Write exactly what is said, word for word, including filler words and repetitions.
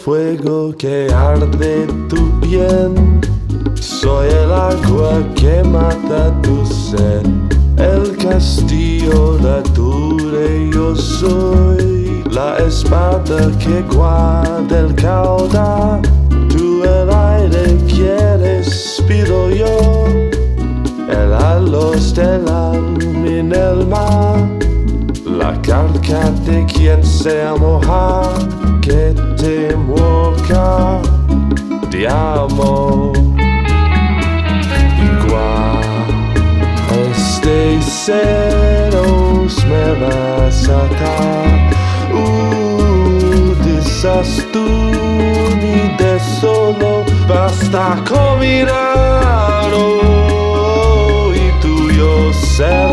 fuego que arde tu bien. Soy el agua que mata tu sed, el castillo la dure yo soy, la espada que guarda el caudal. Tú el aire que respiro yo, el halo estelar en el mar, la calca de quien se moja, que te moca de amor. Este celos me vas a atar, uh, desastro ni de solo basta con mirar, oh, y tú yo sé.